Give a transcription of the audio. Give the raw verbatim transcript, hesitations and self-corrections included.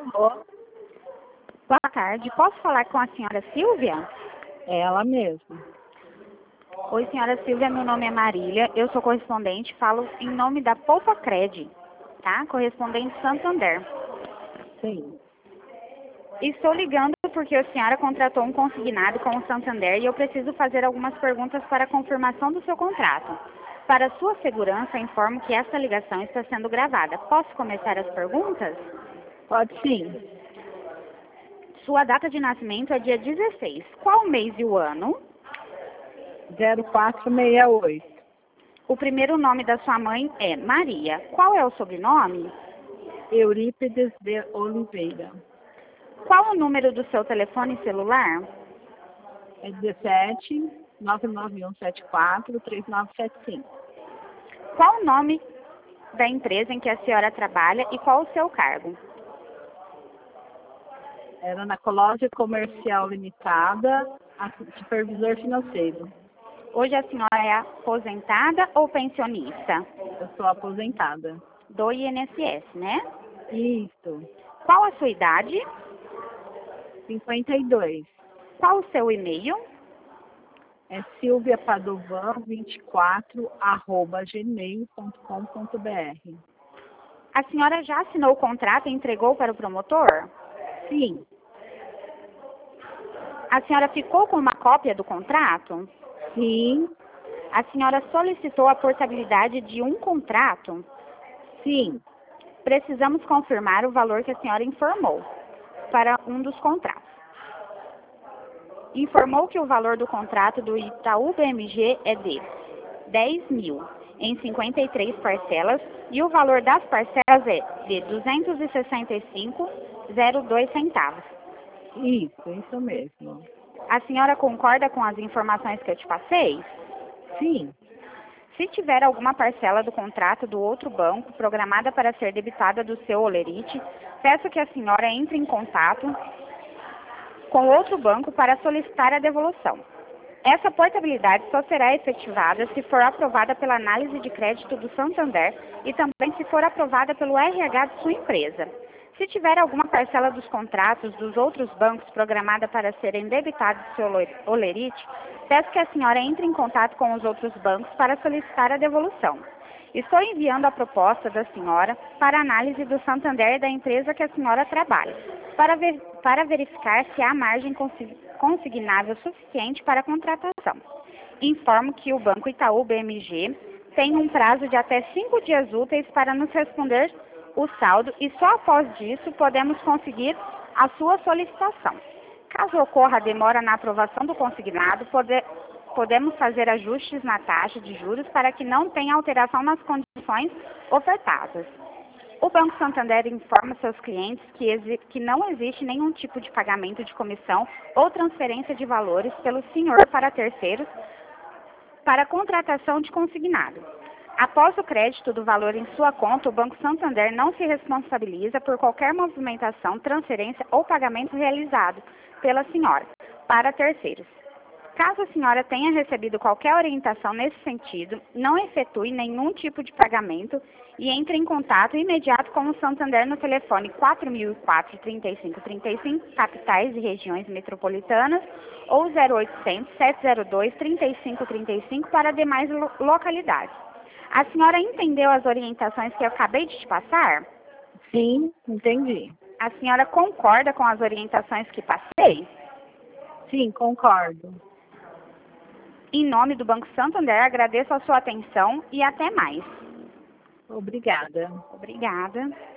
Alô? Boa tarde. Posso falar com a senhora Silvia? É ela mesma. Oi, senhora Silvia. Meu nome é Marília. Eu sou correspondente. Falo em nome da Poupa Cred, tá? Correspondente Santander. Sim. Estou ligando porque a senhora contratou um consignado com o Santander e eu preciso fazer algumas perguntas para a confirmação do seu contrato. Para sua segurança, informo que esta ligação está sendo gravada. Posso começar as perguntas? Pode sim. Sua data de nascimento é dia dezesseis. Qual o mês e o ano? zero quatro seis oito. O primeiro nome da sua mãe é Maria. Qual é o sobrenome? Eurípides de Oliveira. Qual o número do seu telefone celular? É dezessete, nove nove um sete quatro, três nove sete cinco. Qual o nome da empresa em que a senhora trabalha e qual o seu cargo? Era na Cológia Comercial Limitada, a supervisor financeiro. Hoje a senhora é aposentada ou pensionista? Eu sou aposentada. Do I N S S, né? Isso. Qual a sua idade? cinquenta e dois. Qual o seu e-mail? É silvia padovan vinte e quatro arroba gmail ponto com ponto br. A senhora já assinou o contrato e entregou para o promotor? Sim. A senhora ficou com uma cópia do contrato? Sim. A senhora solicitou a portabilidade de um contrato? Sim. Precisamos confirmar o valor que a senhora informou para um dos contratos. Informou que o valor do contrato do Itaú B M G é de dez mil em cinquenta e três parcelas e o valor das parcelas é de duzentos e sessenta e cinco reais e zero dois centavos. Isso, isso mesmo. A senhora concorda com as informações que eu te passei? Sim. Se tiver alguma parcela do contrato do outro banco programada para ser debitada do seu holerite, peço que a senhora entre em contato com outro banco para solicitar a devolução. Essa portabilidade só será efetivada se for aprovada pela análise de crédito do Santander e também se for aprovada pelo R H de sua empresa. Se tiver alguma parcela dos contratos dos outros bancos programada para serem debitados do seu holerite, peço que a senhora entre em contato com os outros bancos para solicitar a devolução. Estou enviando a proposta da senhora para análise do Santander e da empresa que a senhora trabalha, para, ver, para verificar se há margem consignável suficiente para a contratação. Informo que o Banco Itaú B M G tem um prazo de até cinco dias úteis para nos responder o saldo e só após disso podemos conseguir a sua solicitação. Caso ocorra demora na aprovação do consignado, pode, podemos fazer ajustes na taxa de juros para que não tenha alteração nas condições ofertadas. O Banco Santander informa seus clientes que, que não existe nenhum tipo de pagamento de comissão ou transferência de valores pelo senhor para terceiros para contratação de consignado. Após o crédito do valor em sua conta, o Banco Santander não se responsabiliza por qualquer movimentação, transferência ou pagamento realizado pela senhora para terceiros. Caso a senhora tenha recebido qualquer orientação nesse sentido, não efetue nenhum tipo de pagamento e entre em contato imediato com o Santander no telefone quatro mil e quatro, trinta e cinco trinta e cinco, capitais e regiões metropolitanas, ou zero oitocentos, sete zero dois, trinta e cinco trinta e cinco para demais lo localidades. A senhora entendeu as orientações que eu acabei de te passar? Sim, entendi. A senhora concorda com as orientações que passei? Sim, concordo. Em nome do Banco Santander, agradeço a sua atenção e até mais. Obrigada. Obrigada.